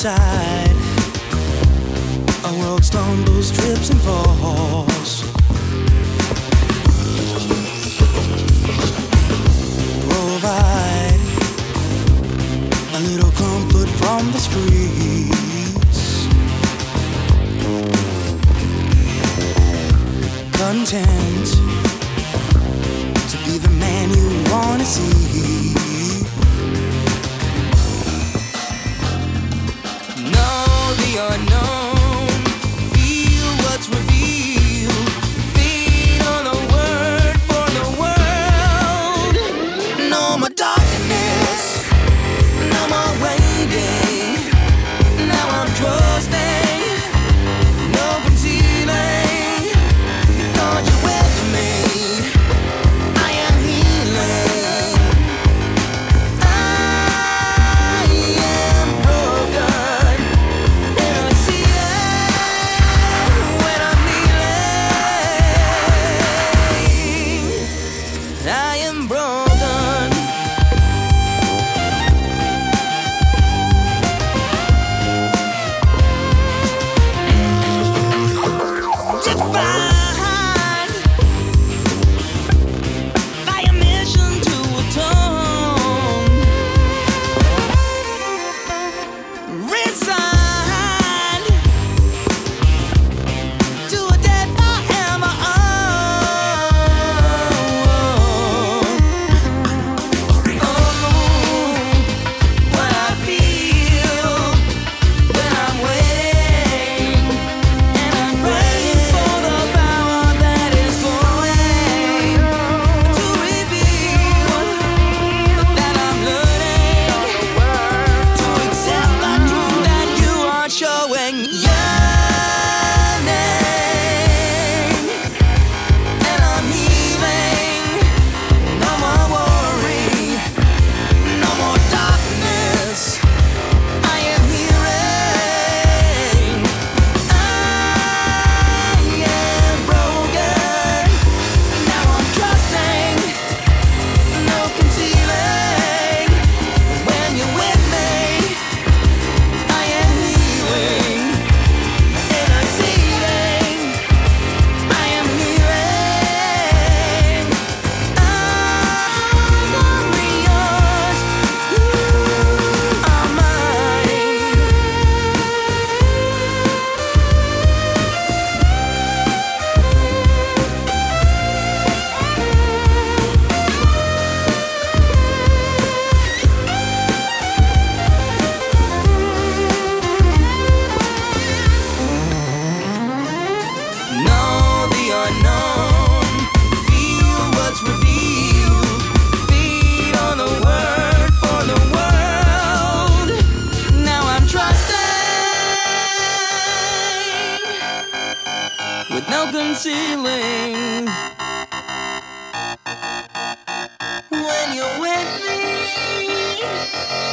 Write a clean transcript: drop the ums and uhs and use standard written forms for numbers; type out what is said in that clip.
inside. Our world stumbles, trips and falls. Provide a little comfort from the streets. Content to be the man you wanna see. Know the unknown, feel what's revealed. Feed on the word for the world. No more darkness, no more waiting. Now I'm trusting, no concealing. Lord, you're with me, I am healing. I am broken, and I see it when I'm kneeling. I am broken. Defined by a mission to atone. Resigned to a death forever. What I feel when I'm waiting, and I'm praying for the power that is going to reveal that I'm learning to accept the truth that you are showing. Yearning, and I'm healing. No more worry, no more darkness. I am hearing. I am broken. Now I'm trusting, no concealing. When you're with me, I am healing. And I'm seeing, I am healing. I'm yours, you are mine. Know the unknown, feel what's revealed. Feed on the word for the world. Now I'm trusting with no concealing. When you're with me,